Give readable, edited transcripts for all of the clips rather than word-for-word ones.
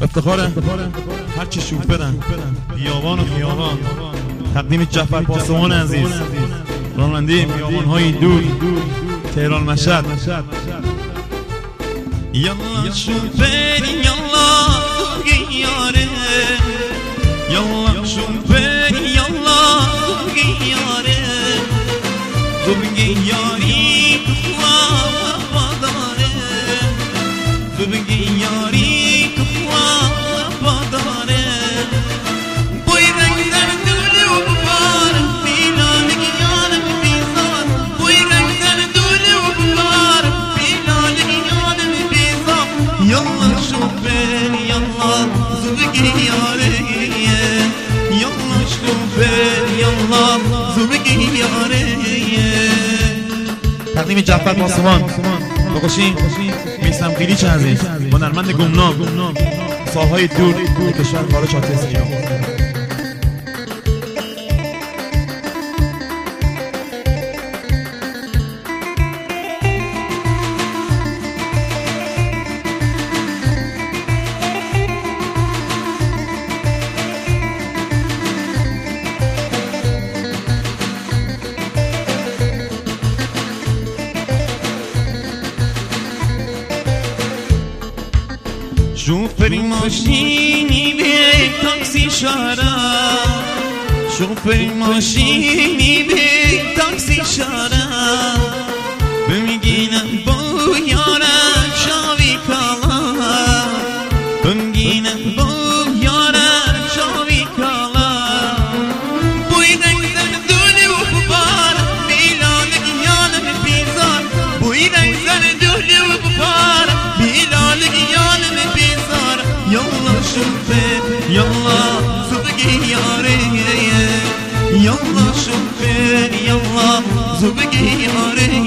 افتخار هرچی شوفرن بیابان و خیابان تقدیم جعفر پاسبان عزیز، راننده بیابان‌های دور تهران مشهد. یالا شوفر یالا گیاره، یالا شوفر یالا گیاره، تو بگی یاری تو داره، تو بگی یاری تو داره. بوی رنگ در دوله و ببار بیلالگی یادم بیزار، بوی رنگ در دوله و ببار بیلالگی یادم بیزار. یالا شوفر یالا زبگی یاره، یالا شوفر یالا زبگی یاره. تقدیم جعفر پاسبان بکشیم میسم قیلیچ عزیز، هنرمند گمنام ساحهای دور کشور خارج شاتل سیاه. شوفر ماشینی به تاکسی شاره، شوفر ماشینی به تاکسی شاره، بمیگینم با یارم شاوی کالا، بمیگینم با یارم شاوی کالا. بوی رنگ در دوله و ببار بیلالگی یادم بیزار، بوی رنگ در دوله و ببار بیلالگی یادم بیزار. یالا شوفر یالا زبگی یاره، یالا شوفر یالا زبگی یاره.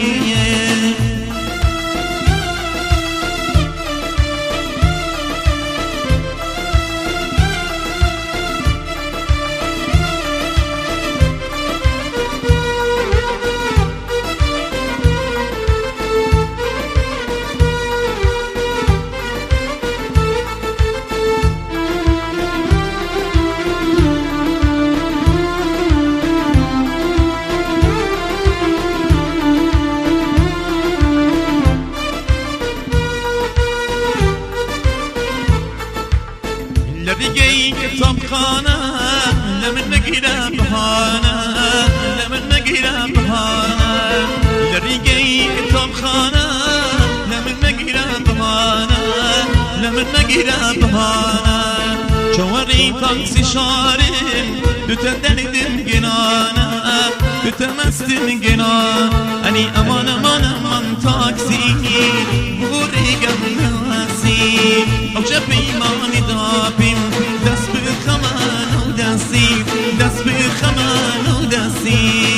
لبیگی کتابخانه لمن نگیرم بهانه، لمن نگیرم بهانه. لبیگی کتابخانه لمن نگیرم بهانه، لمن نگیرم بهانه. چواری تاکسی شاره دوتا دردم گنانه، دوتا مستم گنان. انی امان امان امان تاکسی بوری گمناسی، اوجه پیمانی دابیم دست به خمان و دستی، دست به خمان و دستی.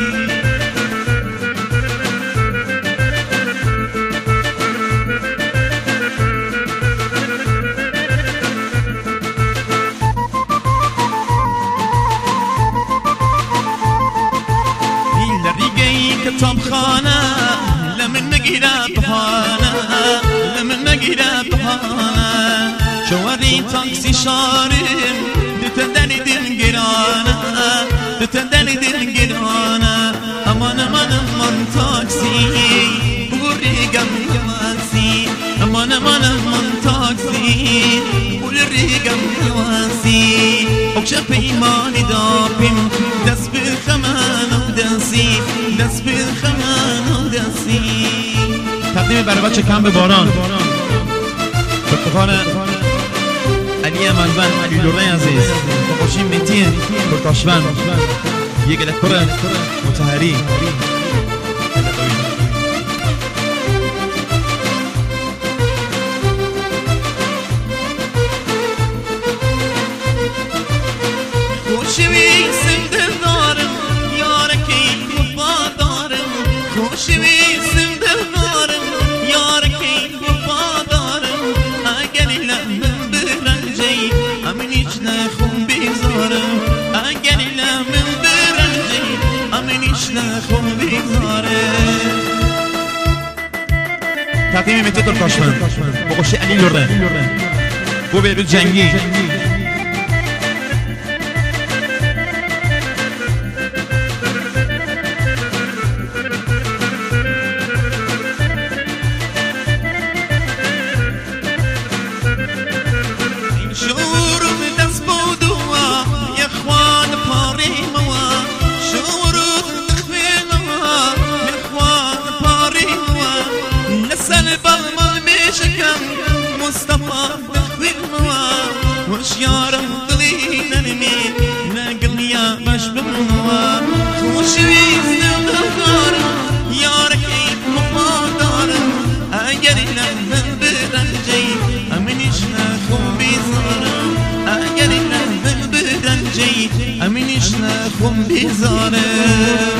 کتابخانه لمن نگیرم بهانه، لمن نگیرم بهانه. شواری تاکسی شارم دوتا دردم گرانه، دوتا دردم گرانه. امان امان امان تاکسی بوری گمناسی، امان امان امان تاکسی بوری گمناسی. اوچه پیمانی دابیم دست به خمان و دستی، دست به خمان و دستی. تقدیم برای بچه کم به باران افتخار علی منبن علی لوره عزیز، بخوشیم میتیه برکاشون یک الکتر متحری. خوشوی سمده دارم یارکی وفا دارم، خوشوی سمده دارم یارکی وفا دارم. اگر لمن برنجی امن ایچ نخون بیزارم، اگر لمن برنجی امن ایچ نخون بیزارم. تقدیم میتی ترکاشمن بخوشی علی لوره بو بیرو جنگی مصطفى بخوينها وش يارم قليل نمي نقل يا بشبهها وش يزن دار يا ركيب مقدار اجرنا من برنجي امنش نخو بزار اجرنا من برنجي امنش نخو بزار